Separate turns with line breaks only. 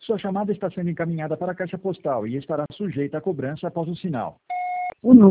Sua chamada está sendo encaminhada para a caixa postal e estará sujeita a cobrança após o sinal.
O número